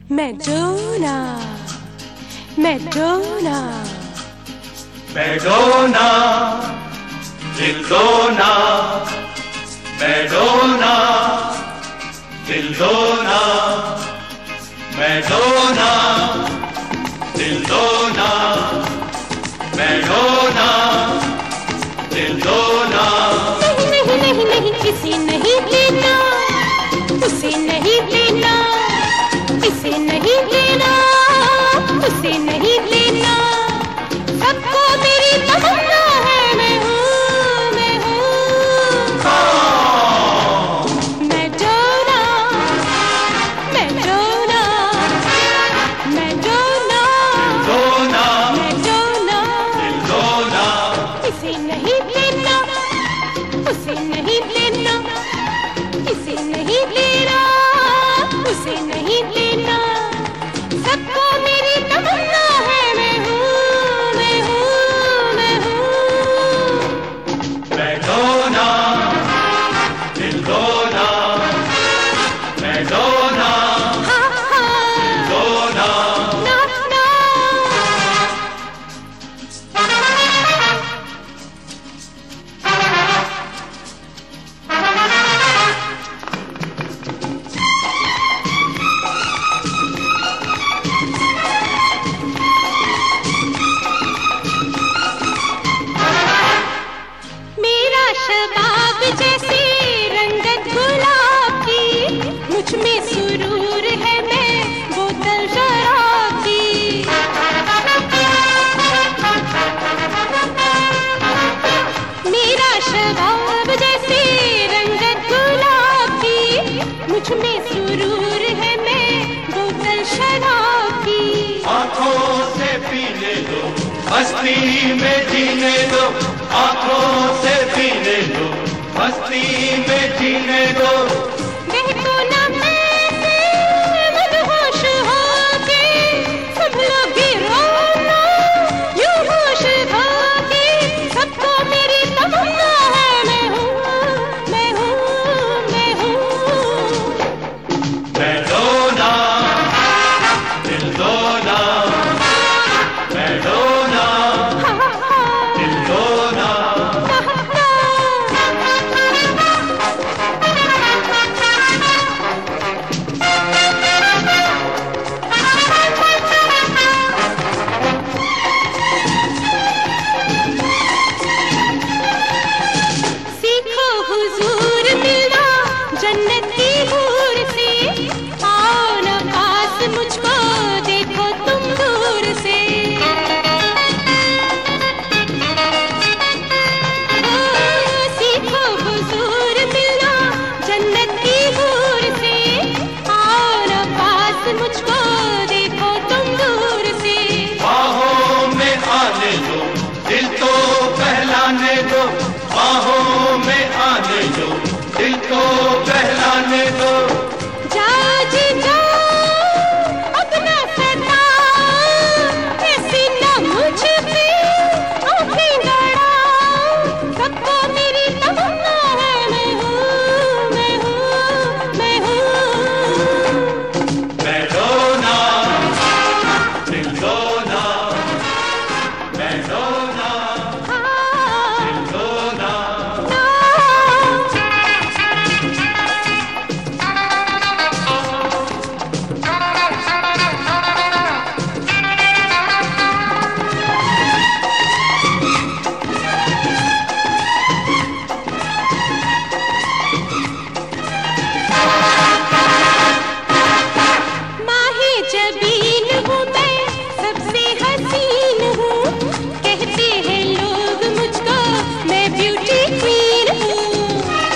Madonna, Madonna, Madonna, Dildona, Madonna, Dildona, Madonna, Dildona, Madonna, Dildona. नहीं नहीं नहीं नहीं किसी नहीं लेना, उसे नहीं लेना, इसे नहीं लेना, उसे नहीं लेना, सबको मेरी तमन्ना है, मैं हूँ, मैं हूँ। Madonna, Madonna, Madonna, Madonna, Dildona, इसे नहीं लेना, उसे नहीं लेना, इसे नहीं लेना, उसे नहीं लेना, सबको मेरी तमन्ना है, मैं हूँ, मैं हूँ, मैं हूँ। Madonna, Dildona, Madonna, हाँ हाँ, Dildona. ना ना। मेरा शबाब जैसी रंगत गुलाब की, मुझ में सुरूर है, मैं बोतल शराब की। मेरा शबाब जैसी रंगत गुलाब की, मुझ में सुरूर है, मैं बोतल शराब की। आँखों से पीने दो, मस्ती में जीने दो, आँखों से पीने दो, मस्ती में जीने दो। बहको ना मैं से मदहोश होके, सब लोग भी रोना, यूं होश होके, सबको मेरी तमन्ना है, मैं हूँ, मैं हूँ, मैं हूँ। Madonna, Dildona, Madonna, हाँ हाँ, Dildona. सीखो हुजूर मिलना जन्नत की हूर से, आओ ना पास मुझको देखो तुम दूर से। सीखो हुजूर मिलना जन्नत की हूर से, आओ ना पास मुझको देखो तुम दूर से। बाहों में आने दो, दिल तो बहलाने दो, बाहों में आने दो, दिल तो बहलाने दो। जाओ जी जाओ, अपना सताओ, ऐसी ना मुझ पे आँखें गड़ाओ, सबको मेरी तमन्ना है, मैं हूँ, मैं हूँ, मैं हूँ। Madonna, Dildona, Madonna, हाँ, Dildona. ना। माही जबीन हूँ मैं, सबसे हसीन हूँ, कहते हैं लोग मुझको मैं ब्यूटी क्वीन हूँ।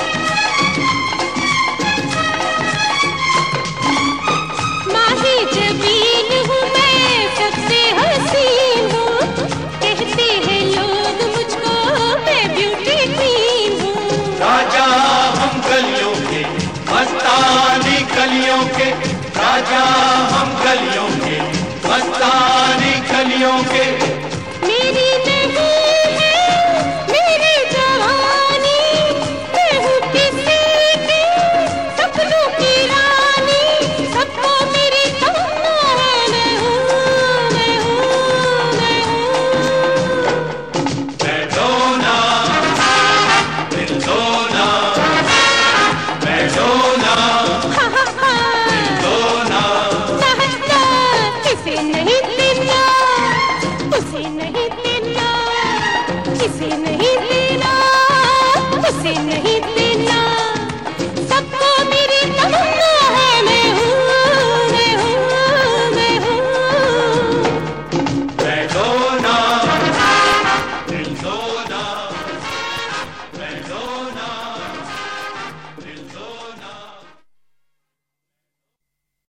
माही जबीन हूँ मैं, सबसे हसीन हूँ, कहते हैं लोग मुझको मैं ब्यूटी क्वीन हूँ। राजा हम गलियों के, मस्तानी गलियों के, राजा हम गलियों के, मस्तानी गलियों के। मेरी नहीं है मेरी जवानी, मैं हूँ किसी की सपनों की रानी, सबको मेरी तमन्ना नहीं